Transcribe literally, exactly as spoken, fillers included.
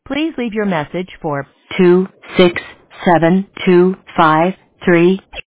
Please leave your message for two six seven two five three